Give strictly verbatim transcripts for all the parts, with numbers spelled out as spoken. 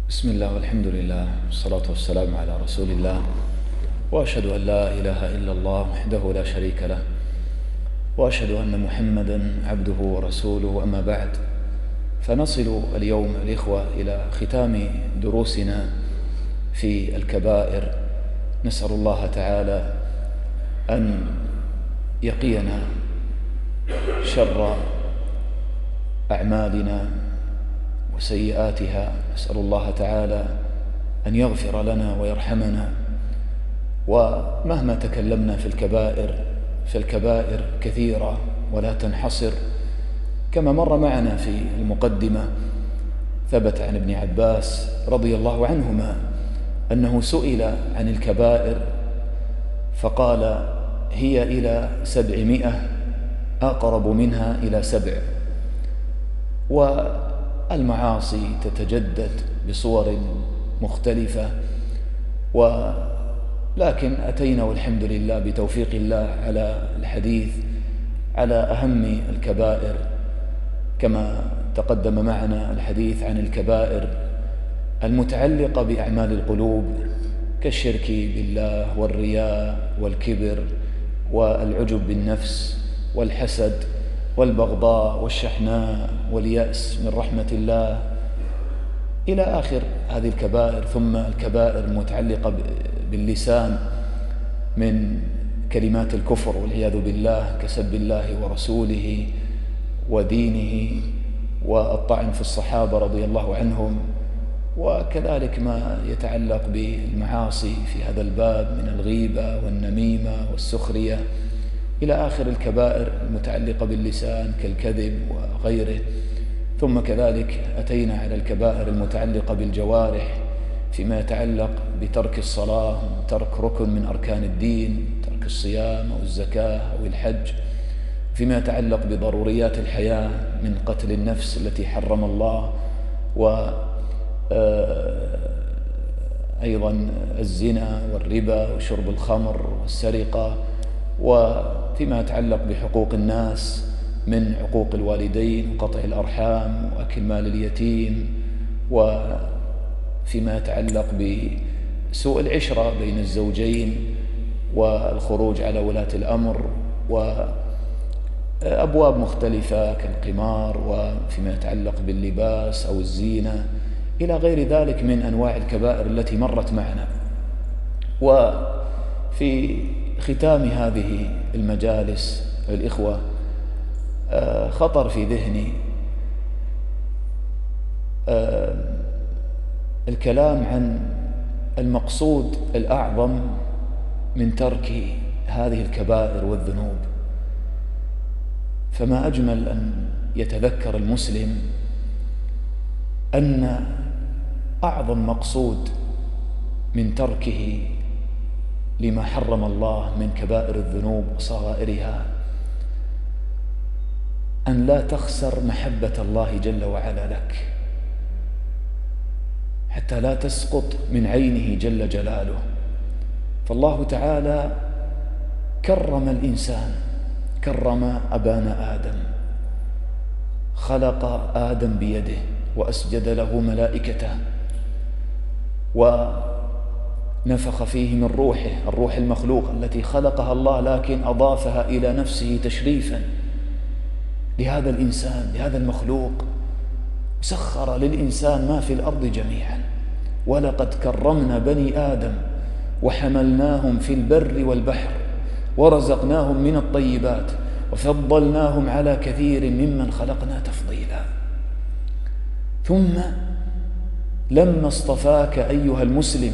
بسم الله والحمد لله والصلاة والسلام على رسول الله، وأشهد أن لا إله إلا الله وحده لا شريك له، وأشهد أن محمدا عبده ورسوله. أما بعد، فنصل اليوم الإخوة إلى ختام دروسنا في الكبائر. نسأل الله تعالى أن يقينا شر أعمالنا وسيئاتها. نسأل الله تعالى أن يغفر لنا ويرحمنا. ومهما تكلمنا في الكبائر فالكبائر كثيرة ولا تنحصر، كما مر معنا في المقدمة. ثبت عن ابن عباس رضي الله عنهما أنه سئل عن الكبائر فقال: هي إلى سبعمائة أقرب منها إلى سبع. والمعاصي تتجدد بصور مختلفة، ولكن أتينا والحمد لله بتوفيق الله على الحديث على أهم الكبائر، كما تقدم معنا الحديث عن الكبائر المتعلقة بأعمال القلوب كالشرك بالله والرياء والكبر والعجب بالنفس والحسد والبغضاء والشحناء واليأس من رحمة الله إلى آخر هذه الكبائر. ثم الكبائر المتعلقة باللسان من كلمات الكفر والعياذ بالله كسب الله ورسوله ودينه والطعن في الصحابة رضي الله عنهم، وكذلك ما يتعلق بالمعاصي في هذا الباب من الغيبة والنميمة والسخرية إلى آخر الكبائر المتعلقة باللسان كالكذب وغيره. ثم كذلك أتينا على الكبائر المتعلقة بالجوارح فيما يتعلق بترك الصلاة، ترك ركن من أركان الدين، ترك الصيام أو الزكاة أو الحج، فيما يتعلق بضروريات الحياة من قتل النفس التي حرم الله، وأيضا الزنا والربا وشرب الخمر والسرقة، وفيما يتعلق بحقوق الناس من عقوق الوالدين وقطع الأرحام وأكل مال اليتيم، وفيما يتعلق بسوء العشرة بين الزوجين والخروج على ولاة الأمر، وأبواب مختلفة كالقمار، وفيما يتعلق باللباس أو الزينة إلى غير ذلك من أنواع الكبائر التي مرت معنا. وفي ختام هذه المجالس الإخوة خطر في ذهني الكلام عن المقصود الأعظم من ترك هذه الكبائر والذنوب. فما أجمل أن يتذكر المسلم أن أعظم مقصود من تركه لما حرم الله من كبائر الذنوب وصغائرها أن لا تخسر محبة الله جل وعلا لك، حتى لا تسقط من عينه جل جلاله. فالله تعالى كرم الإنسان، كرم أبانا آدم، خلق آدم بيده وأسجد له ملائكته ونفخ فيه من روحه، الروح المخلوق التي خلقها الله لكن أضافها إلى نفسه تشريفا لهذا الإنسان، لهذا المخلوق. سخر للإنسان ما في الأرض جميعا. ولقد كرمنا بني آدم وحملناهم في البر والبحر ورزقناهم من الطيبات وفضلناهم على كثير ممن خلقنا تفضيلا. ثم لما اصطفاك أيها المسلم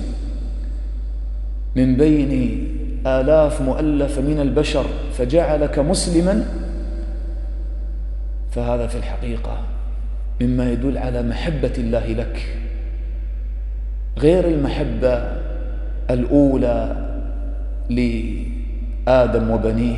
من بين آلاف مؤلفة من البشر فجعلك مسلما، فهذا في الحقيقة مما يدل على محبة الله لك، غير المحبة الأولى لآدم وبنيه.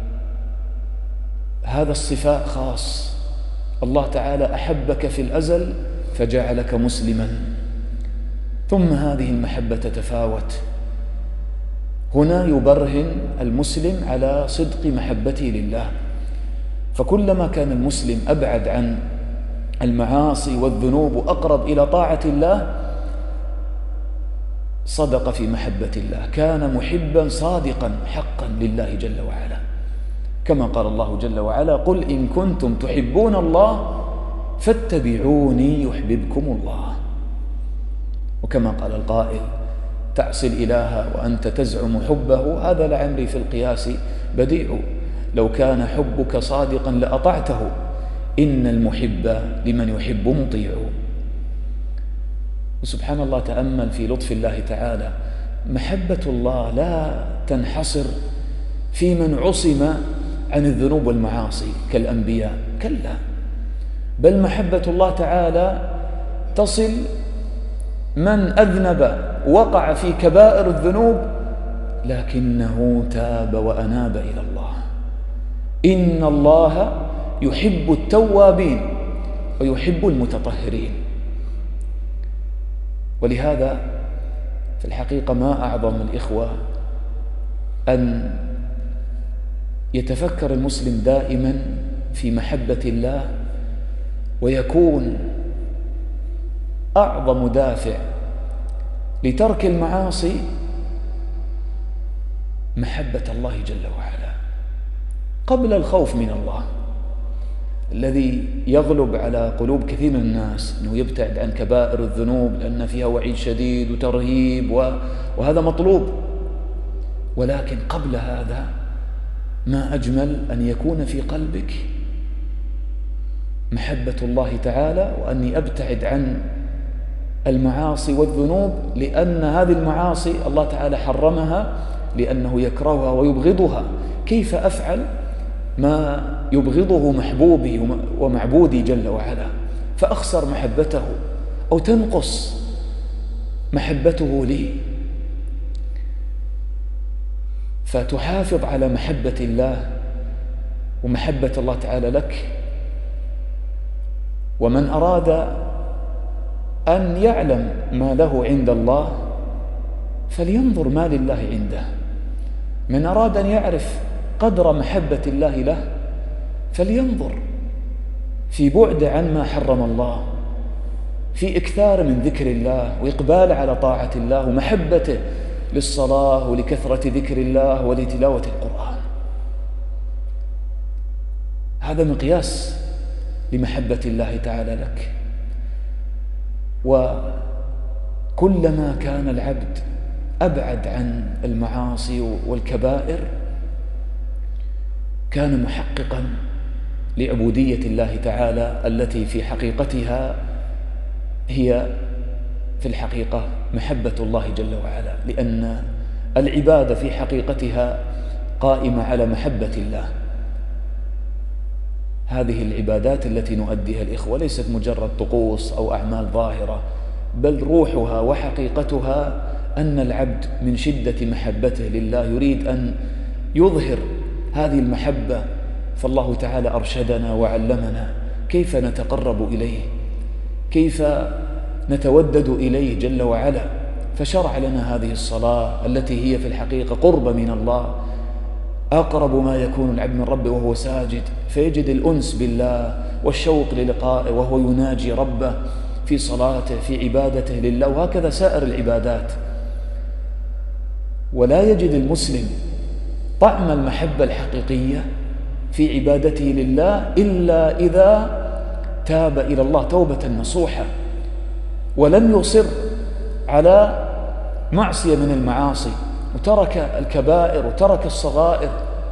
هذا الصفاء خاص. الله تعالى أحبك في الأزل فجعلك مسلما، ثم هذه المحبة تتفاوت. هنا يبرهن المسلم على صدق محبته لله. فكلما كان المسلم أبعد عن المعاصي والذنوب وأقرب إلى طاعة الله صدق في محبة الله، كان محبا صادقا حقا لله جل وعلا، كما قال الله جل وعلا: قل إن كنتم تحبون الله فاتبعوني يحببكم الله. وكما قال القائل: تعصي الإله وأنت تزعم حبه، هذا لعمري في القياس بديع، لو كان حبك صادقا لأطعته، إن المحب لمن يحب مطيع. وسبحان الله، تأمل في لطف الله تعالى، محبة الله لا تنحصر في من عصم عن الذنوب والمعاصي كالأنبياء، كلا، بل محبة الله تعالى تصل من أذنب وقع في كبائر الذنوب لكنه تاب وأناب إلى الله. إن الله يحب التوابين ويحب المتطهرين. ولهذا في الحقيقة ما أعظم الإخوة أن يتفكر المسلم دائما في محبة الله، ويكون أعظم دافع لترك المعاصي محبة الله جل وعلا قبل الخوف من الله، الذي يغلب على قلوب كثير من الناس أنه يبتعد عن كبائر الذنوب لأن فيها وعيد شديد وترهيب، وهذا مطلوب، ولكن قبل هذا ما أجمل أن يكون في قلبك محبة الله تعالى، وأني أبتعد عن المعاصي والذنوب، لأن هذه المعاصي الله تعالى حرمها لأنه يكرهها ويبغضها. كيف أفعل ما يبغضه محبوبي ومعبودي جل وعلا فأخسر محبته أو تنقص محبته لي؟ فتحافظ على محبة الله ومحبة الله تعالى لك. ومن أراد أن يعلم ما له عند الله فلينظر ما لله عنده. من أراد أن يعرف قدر محبة الله له فلينظر في بعد عن ما حرم الله، في إكثار من ذكر الله وإقبال على طاعة الله ومحبته للصلاة ولكثرة ذكر الله ولتلاوة القرآن. هذا مقياس لمحبة الله تعالى لك. وكلما كان العبد أبعد عن المعاصي والكبائر كان محققا لعبودية الله تعالى التي في حقيقتها هي في الحقيقة محبة الله جل وعلا، لأن العبادة في حقيقتها قائمة على محبة الله. هذه العبادات التي نؤديها الإخوة ليست مجرد طقوس أو أعمال ظاهرة، بل روحها وحقيقتها أن العبد من شدة محبته لله يريد أن يظهر هذه المحبة، فالله تعالى أرشدنا وعلمنا كيف نتقرب إليه، كيف نتودد إليه جل وعلا، فشرع لنا هذه الصلاة التي هي في الحقيقة قرب من الله، أقرب ما يكون العبد من ربه وهو ساجد، فيجد الأنس بالله والشوق للقائه وهو يناجي ربه في صلاته في عبادته لله، وهكذا سائر العبادات. ولا يجد المسلم طعم المحبة الحقيقية في عبادته لله إلا إذا تاب إلى الله توبة نصوحة ولم يصر على معصية من المعاصي وترك الكبائر وترك الصغائر.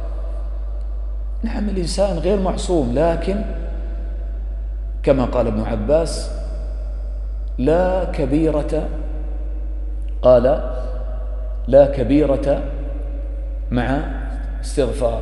نعم الإنسان غير معصوم، لكن كما قال ابن عباس: لا كبيرة قال لا كبيرة مع استغفار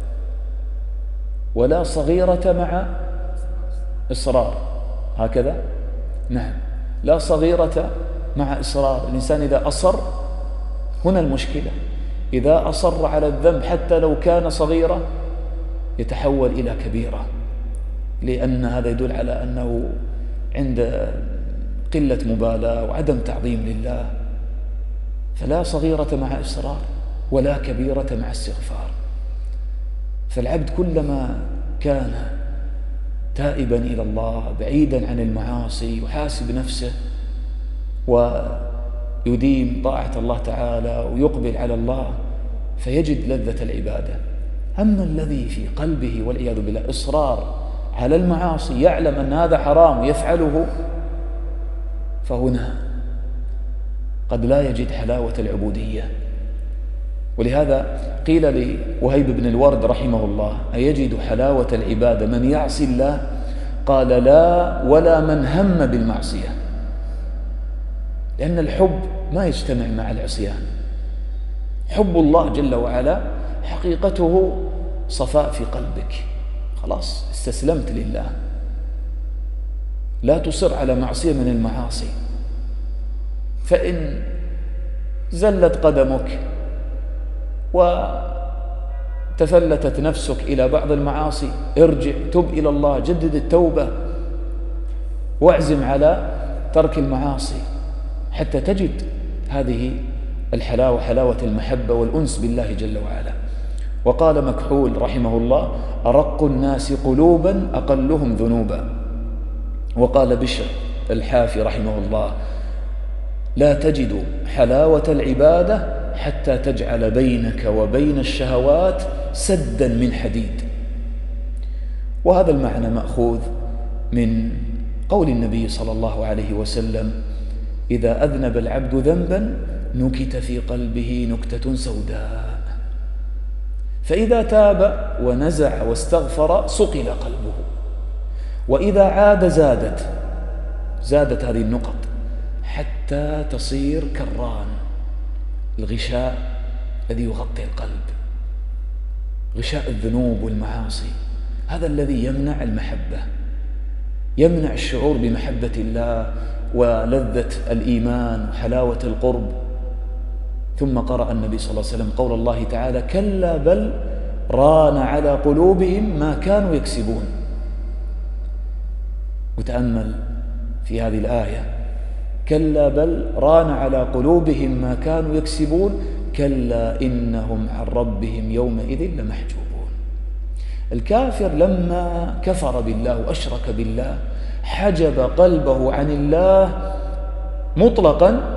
ولا صغيرة مع إصرار. هكذا نعم، لا صغيرة مع إصرار. الإنسان إذا أصر، هنا المشكلة، إذا أصر على الذنب حتى لو كان صغيرة يتحول إلى كبيرة، لأن هذا يدل على أنه عند قلة مبالاة وعدم تعظيم لله. فلا صغيرة مع إصرار ولا كبيرة مع استغفار. فالعبد كلما كان تائبا إلى الله بعيدا عن المعاصي يحاسب نفسه يديم طاعة الله تعالى ويقبل على الله فيجد لذة العبادة. أما الذي في قلبه والعياذ بالله إصرار على المعاصي، يعلم أن هذا حرام يفعله، فهنا قد لا يجد حلاوة العبودية. ولهذا قيل لوهيب بن الورد رحمه الله: أيجد حلاوة العبادة من يعصي الله؟ قال: لا، ولا من هم بالمعصية. لأن الحب ما يجتمع مع العصيان. حب الله جل وعلا حقيقته صفاء في قلبك، خلاص استسلمت لله، لا تصر على معصية من المعاصي. فإن زلت قدمك وتفلتت نفسك إلى بعض المعاصي، ارجع، تب إلى الله، جدد التوبة واعزم على ترك المعاصي حتى تجد هذه الحلاوة، حلاوة المحبة والأنس بالله جل وعلا. وقال مكحول رحمه الله: أرق الناس قلوبا أقلهم ذنوبا. وقال بشر الحافي رحمه الله: لا تجد حلاوة العبادة حتى تجعل بينك وبين الشهوات سدا من حديد. وهذا المعنى مأخوذ من قول النبي صلى الله عليه وسلم: إذا أذنب العبد ذنبا نكت في قلبه نكتة سوداء، فإذا تاب ونزع واستغفر صقل قلبه، وإذا عاد زادت زادت هذه النقط حتى تصير كالران، الغشاء الذي يغطي القلب، غشاء الذنوب والمعاصي. هذا الذي يمنع المحبة، يمنع الشعور بمحبة الله ولذة الإيمان وحلاوة القرب. ثم قرأ النبي صلى الله عليه وسلم قول الله تعالى: كلا بل ران على قلوبهم ما كانوا يكسبون. وتأمل في هذه الآية: كلا بل ران على قلوبهم ما كانوا يكسبون كلا إنهم عن ربهم يومئذ لمحجوبون. الكافر لما كفر بالله وأشرك بالله حجب قلبه عن الله مطلقا،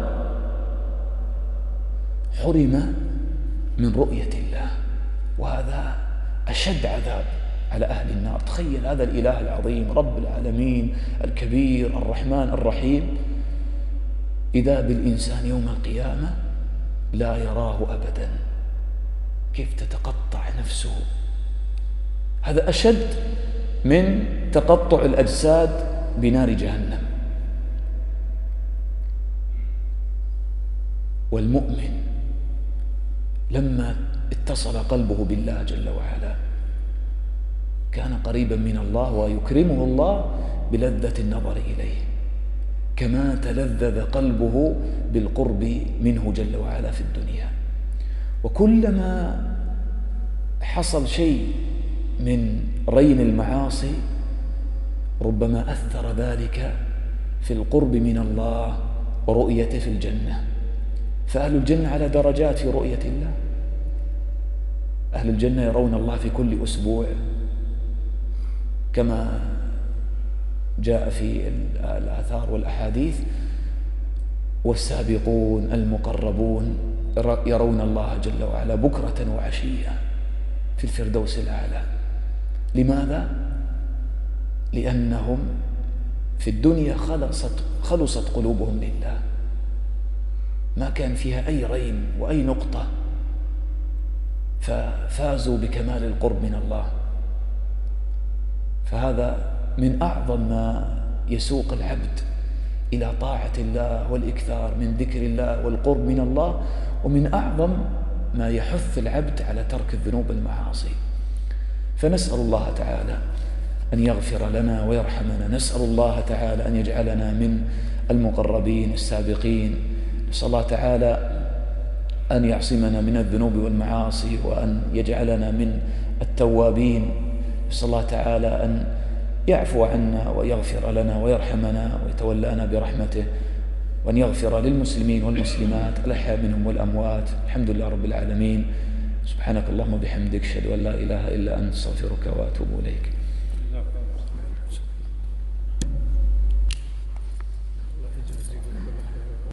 حرم من رؤية الله، وهذا أشد عذاب على أهل النار. تخيل هذا الإله العظيم رب العالمين الكبير الرحمن الرحيم، إذا بالإنسان يوم القيامة لا يراه أبدا، كيف تتقطع نفسه؟ هذا أشد من تقطع الأجساد بنار جهنم. والمؤمن لما اتصل قلبه بالله جل وعلا كان قريبا من الله، ويكرمه الله بلذة النظر إليه، كما تلذذ قلبه بالقرب منه جل وعلا في الدنيا. وكلما حصل شيء من رين المعاصي ربما أثر ذلك في القرب من الله ورؤيته في الجنة. فأهل الجنة على درجات في رؤية الله. أهل الجنة يرون الله في كل أسبوع كما جاء في الآثار والأحاديث: والسابقون المقربون يرون الله جل وعلا بكرة وعشية في الفردوس الأعلى. لماذا؟ لأنهم في الدنيا خلصت, خلصت قلوبهم لله، ما كان فيها أي رين وأي نقطة، ففازوا بكمال القرب من الله. فهذا من أعظم ما يسوق العبد إلى طاعة الله والإكثار من ذكر الله والقرب من الله، ومن أعظم ما يحث العبد على ترك الذنوب والمعاصي. فنسأل الله تعالى أن يغفر لنا ويرحمنا، نسأل الله تعالى أن يجعلنا من المقربين السابقين، نسأل الله تعالى أن يعصمنا من الذنوب والمعاصي، وأن يجعلنا من التوابين، نسأل الله تعالى أن يعفو عنا ويغفر لنا ويرحمنا ويتولانا برحمته، وأن يغفر للمسلمين والمسلمات الأحياء منهم والأموات. الحمد لله رب العالمين. سبحانك اللهم وبحمدك، أشهد أن لا إله إلا أنت، أستغفرك وأتوب إليك.